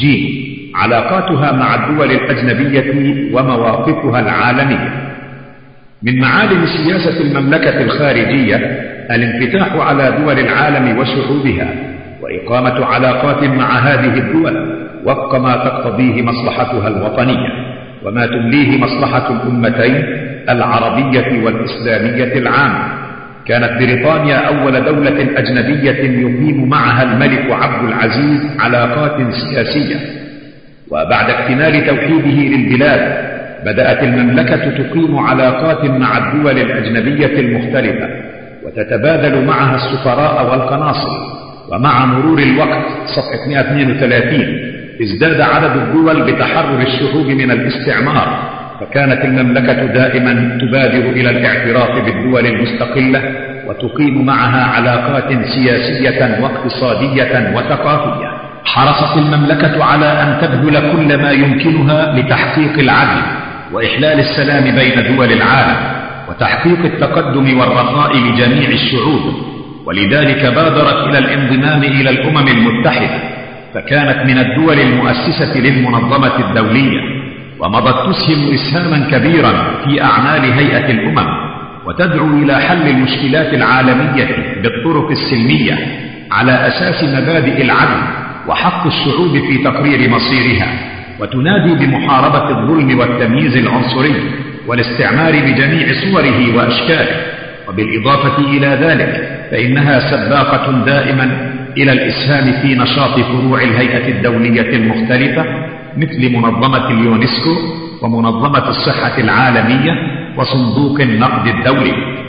ج. علاقاتها مع الدول الأجنبية ومواقفها العالمية. من معالم سياسة المملكة الخارجية الانفتاح على دول العالم وشعوبها، وإقامة علاقات مع هذه الدول وفق ما تقتضيه مصلحتها الوطنية وما تمليه مصلحة الأمتين العربية والإسلامية العامة. كانت بريطانيا أول دولة أجنبية يقيم معها الملك عبد العزيز علاقات سياسية، وبعد اكتمال توحيده للبلاد بدأت المملكة تقيم علاقات مع الدول الأجنبية المختلفة وتتبادل معها السفراء والقناصل. ومع مرور الوقت صفحة 132 ازداد عدد الدول بتحرر الشعوب من الاستعمار، فكانت المملكة دائما تبادر إلى الاعتراف بالدول المستقلة وتقيم معها علاقات سياسية واقتصادية وثقافية. حرصت المملكة على أن تبذل كل ما يمكنها لتحقيق العدل وإحلال السلام بين دول العالم وتحقيق التقدم والرخاء لجميع الشعوب، ولذلك بادرت إلى الانضمام إلى الأمم المتحدة، فكانت من الدول المؤسسة للمنظمة الدولية، ومضت تسهم إسهاما كبيرا في أعمال هيئة الأمم، وتدعو إلى حل المشكلات العالمية بالطرق السلمية على أساس مبادئ العدل وحق الشعوب في تقرير مصيرها، وتنادي بمحاربة الظلم والتمييز العنصري والاستعمار بجميع صوره وأشكاله. وبالإضافة إلى ذلك فإنها سباقة دائما إلى الإسهام في نشاط فروع الهيئة الدولية المختلفة مثل منظمة اليونسكو ومنظمة الصحة العالمية وصندوق النقد الدولي.